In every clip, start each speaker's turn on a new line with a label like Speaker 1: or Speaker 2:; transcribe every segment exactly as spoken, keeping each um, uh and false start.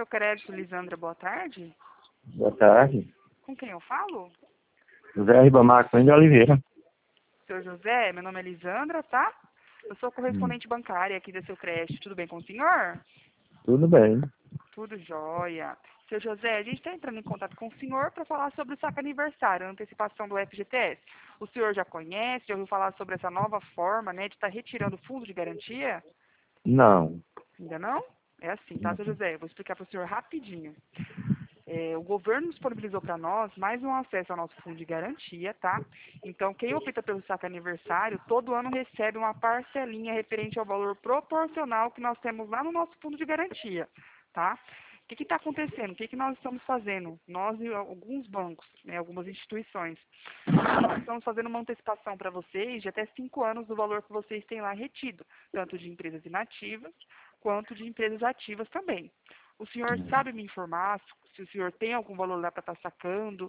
Speaker 1: seu crédito, Lisandra, boa tarde.
Speaker 2: Boa tarde.
Speaker 1: Com quem eu falo?
Speaker 2: José Ribamar Cunha de Oliveira.
Speaker 1: Seu José, meu nome é Lisandra, tá? Eu sou
Speaker 2: Hum,
Speaker 1: correspondente bancária aqui do seu crédito. Tudo bem com o senhor?
Speaker 2: tudo bem.
Speaker 1: Tudo jóia. Seu José, a gente está entrando em contato com o senhor para falar sobre o saque aniversário, a antecipação do F G T S. O senhor já conhece, já ouviu falar sobre essa nova forma, né, de estar retirando o fundo de garantia?
Speaker 2: Não.
Speaker 1: Ainda não? É assim, tá, seu José? Eu vou explicar para o senhor rapidinho. É, o governo disponibilizou para nós mais um acesso ao nosso fundo de garantia, tá? Então, quem opta pelo saque aniversário, todo ano recebe uma parcelinha referente ao valor proporcional que nós temos lá no nosso fundo de garantia, tá? O que está acontecendo? O que, que nós estamos fazendo? Nós e alguns bancos, né, algumas instituições, nós estamos fazendo uma antecipação para vocês de até cinco anos do valor que vocês têm lá retido, tanto de empresas inativas quanto de empresas ativas também. O senhor sabe me informar se o senhor tem algum valor lá para estar sacando?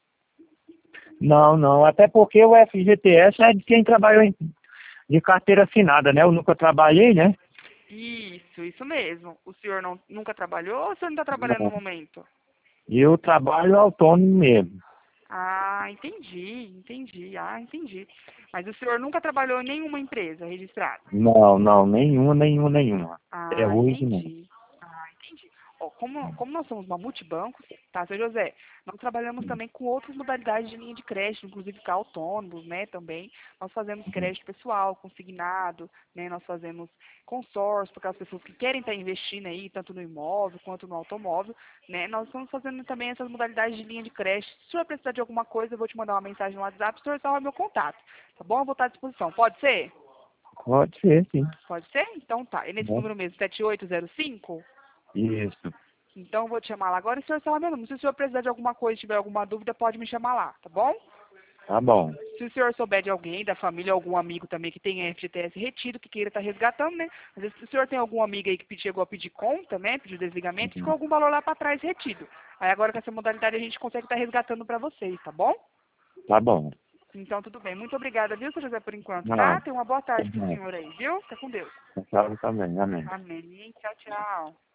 Speaker 2: Não, não. Até porque o F G T S é de quem trabalhou em, de carteira assinada, né? Eu nunca trabalhei, né?
Speaker 1: Isso, isso mesmo. O senhor não, nunca trabalhou ou o senhor não está trabalhando no
Speaker 2: Não.
Speaker 1: momento?
Speaker 2: E eu trabalho autônomo mesmo.
Speaker 1: Ah, entendi, entendi. Ah, entendi. Mas o senhor nunca trabalhou em nenhuma empresa registrada?
Speaker 2: Não, não. Nenhuma, nenhuma, nenhuma. Até
Speaker 1: Ah,
Speaker 2: hoje, não.
Speaker 1: entendi. Ah, entendi. Ó, como, como nós somos uma multibanco, tá, seu José? Nós trabalhamos também com outras modalidades de linha de crédito, inclusive com autônomos, né, também. Nós fazemos crédito pessoal, consignado, né, nós fazemos consórcio para aquelas pessoas que querem estar investindo aí, tanto no imóvel quanto no automóvel, né. Nós estamos fazendo também essas modalidades de linha de crédito. Se o senhor precisar de alguma coisa, eu vou te mandar uma mensagem no WhatsApp, o senhor salva meu contato, tá bom? Eu vou estar à disposição. Pode ser?
Speaker 2: Pode ser, sim.
Speaker 1: Pode ser? Então tá. É nesse
Speaker 2: Né?
Speaker 1: número mesmo, sete oito zero cinco?
Speaker 2: Isso.
Speaker 1: Então eu vou te chamar lá agora e o senhor salva meu número. Se o senhor precisar de alguma coisa, tiver alguma dúvida, pode me chamar lá, tá bom?
Speaker 2: Tá bom.
Speaker 1: Se o senhor souber de alguém, da família, algum amigo também que tenha F G T S retido, que queira estar resgatando, né? Às vezes se o senhor tem algum amigo aí que chegou a pedir conta, né? Pediu desligamento, ficou algum valor lá para trás retido. Aí agora com essa modalidade a gente consegue estar resgatando para vocês, tá bom?
Speaker 2: Tá bom.
Speaker 1: Então tudo bem. Muito obrigada, viu, seu José, por enquanto, tá?
Speaker 2: Não.
Speaker 1: Tenha uma boa
Speaker 2: Tá
Speaker 1: tarde pro
Speaker 2: bom.
Speaker 1: senhor aí, viu? Fica com Deus.
Speaker 2: Tchau também. Amém.
Speaker 1: Amém. Tchau, tchau.